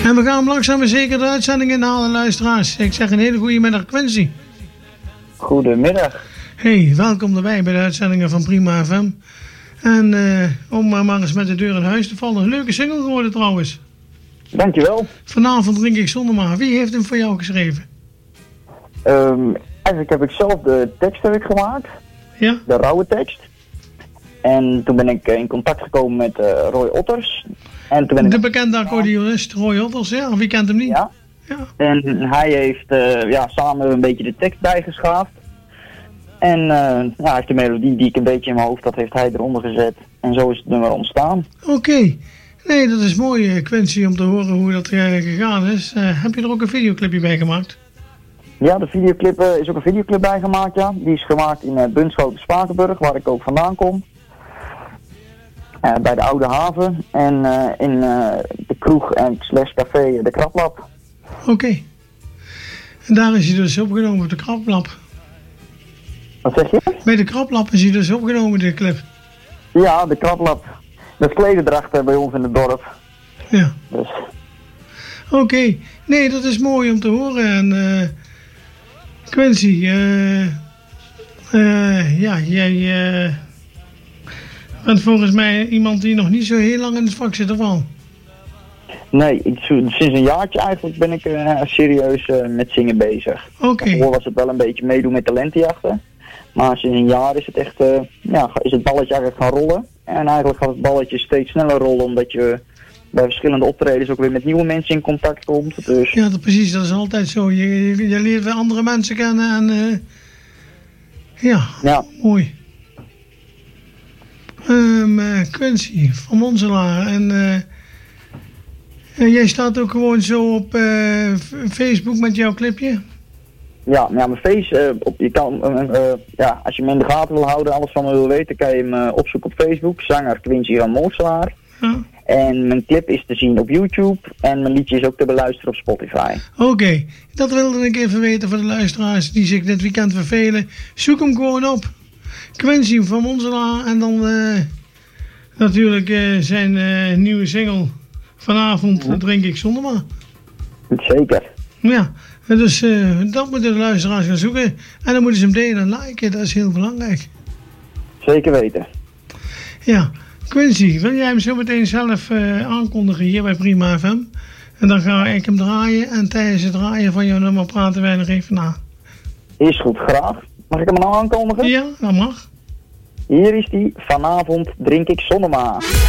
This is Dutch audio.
En we gaan langzaam maar zeker de uitzending inhalen, luisteraars. Ik zeg een hele goede middag, Quincy. Goedemiddag. Hey, welkom erbij bij de uitzendingen van Prima FM. En om maar eens met de deur in huis te vallen. Een leuke single geworden trouwens. Dankjewel. Vanavond drink ik zonder maar. Wie heeft hem voor jou geschreven? Eigenlijk heb ik zelf de tekst gemaakt. Ja? De rauwe tekst. En toen ben ik in contact gekomen met Roy Otters. En toen ben de bekende accordeonist Roy Otters, ja. Wie kent hem niet? Ja. Ja. En hij heeft samen een beetje de tekst bijgeschaafd. En hij heeft de melodie die ik een beetje in mijn hoofd had, heeft hij eronder gezet. En zo is het nummer ontstaan. Oké. Nee, dat is mooi, Quincy, om te horen hoe dat gegaan is. Heb je er ook een videoclipje bij gemaakt? Ja, de videoclip is ook een videoclip bij gemaakt, ja. Die is gemaakt in Bunschoten, Spakenburg, waar ik ook vandaan kom. Bij de Oude Haven en in de kroeg en / café de Kraplap. Oké. En daar is hij dus opgenomen op de Kraplap. Wat zeg je? Bij de Kraplap is hij dus opgenomen, de clip. Ja, de Kraplap. Dat is klededracht bij ons in het dorp. Ja. Dus. Oké. Nee, dat is mooi om te horen. En Quincy, ja, jij bent volgens mij iemand die nog niet zo heel lang in het vak zit, of wel? Nee, sinds een jaartje eigenlijk ben ik serieus met zingen bezig. Oké. Daarvoor was het wel een beetje meedoen met talentenjachten. Maar sinds een jaar is het echt, is het balletje eigenlijk gaan rollen. En eigenlijk gaat het balletje steeds sneller rollen, omdat je bij verschillende optredens ook weer met nieuwe mensen in contact komt. Dus. Ja, precies, dat is altijd zo. Je leert weer andere mensen kennen en ja, mooi. Quincy van Monselaar. En jij staat ook gewoon zo op Facebook met jouw clipje? Ja, mijn face, je kan, als je me in de gaten wil houden, alles van me wil weten, kan je me opzoeken op Facebook. Zanger Quincy van Monselaar. Ja. En mijn clip is te zien op YouTube en mijn liedje is ook te beluisteren op Spotify. Oké, dat wilde ik even weten voor de luisteraars die zich dit weekend vervelen. Zoek hem gewoon op. Quincy van Monselaar en dan natuurlijk zijn nieuwe single Vanavond drink ik zonder maar. Zeker. Ja, dus dat moeten de luisteraars gaan zoeken. En dan moeten ze hem delen en liken, dat is heel belangrijk. Zeker weten. Ja, Quincy, wil jij hem zo meteen zelf aankondigen hier bij Prima FM? En dan ga ik hem draaien en tijdens het draaien van jouw nummer praten wij nog even na. Is goed, graag. Mag ik hem nou aankondigen? Ja, dat mag. Hier is die. Vanavond drink ik zonder maar.